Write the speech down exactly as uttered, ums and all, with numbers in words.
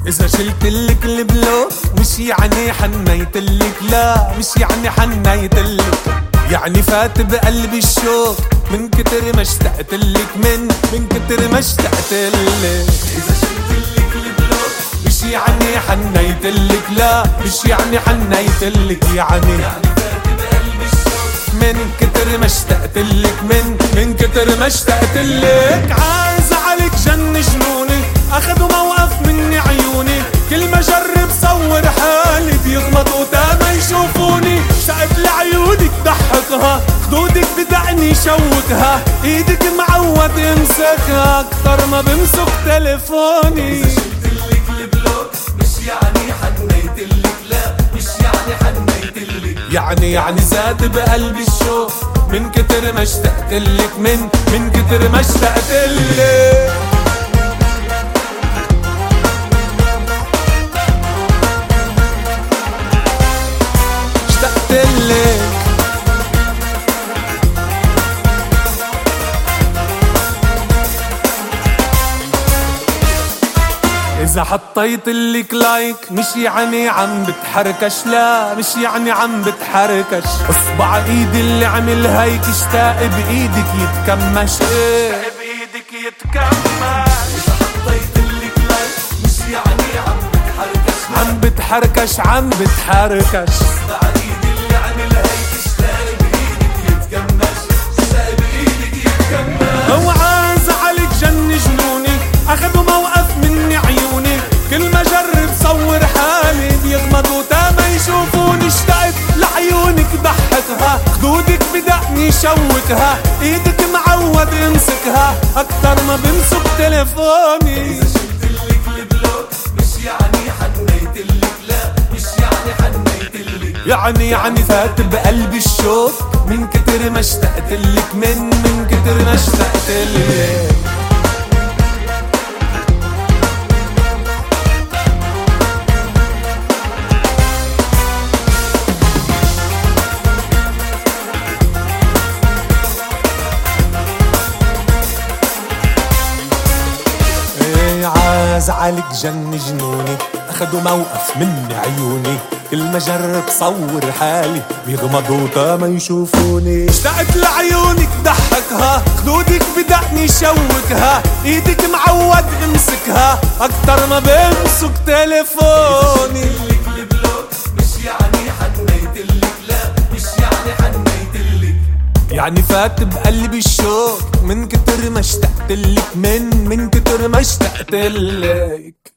إذا شلتلك البلوك مش يعني حنيتلك، لا مش يعني حنيتلك، يعني فات بقلبي الشوق من كتر ما اشتقتلك، من من كتر ما اشتقتلك. إذا شلتلك البلوك مش يعني حنيتلك، لا مش يعني حنيتلك، يعني يعني فات بقلبي الشوق من كتر ما اشتقتلك، من من كتر ما اشتقتلك. عايز عليك جن جنوني، اخدوا موقف مني عيوني، كل ما جرب صور حالي بيغمضوا تا ما يشوفوني. اشتقت لعيونك ضحكها، خدودك بدقني شوكها، ايدك معود امسكها اكتر ما بمسك تليفوني. إذا شلتلك البلوك مش يعني حنيتلك، لا مش يعني حنيتلك، يعني يعني زاد بقلبي الشوق من كتر ما اشتقتلك، من من كتر ما اشتقتلك. إذا حطيتلك لايك مش يعني عم بتحركش، لا مش يعني عم بتحركش، اصبع ايدي اللي عمل هيك اشتاق بايدك يتكمش، اشتاق بايدك يتكمش. إذا حطيتلك لايك مش يعني عم بتحركش، عم بتحركش عم بتحركش، اصبع ايدي اللي عمل هيك اشتاق بايدك يتكمش، اشتاق بايدك يتكمش. هو عايز عليك جن جنوني، اخدوا موقف مني عيوني، كل ما جرب صور حالي بيغمضوا تا ما يشوفوني. اشتقت لعيونك ضحكها، خدودك بدقني شوكها، ايدك معود امسكها اكتر ما بمسك تليفوني. إذا شلتلك البلوك مش يعني حنيتلك، لا مش يعني حنيتلك، يعني يعني فات بقلبي الشوق من كتر ما اشتقتلك، من من كتر ما اشتقتلك. عاز عليك جن جنوني، اخدوا موقف مني عيوني، كل ما جرب صور حالي بيغمضوا تا ما يشوفوني. اشتقت لعيونك ضحكها، خدودك بدقني شوكها، ايدك معود امسكها اكتر ما بمسك تليفوني. إذا شلتلك البلوك مش يعني حنيتلك، لا مش يعني حنيتلك، يعني فات بقلبي الشوق من كتر ما اشتقتلك، من من كتر ما اشتقتلك.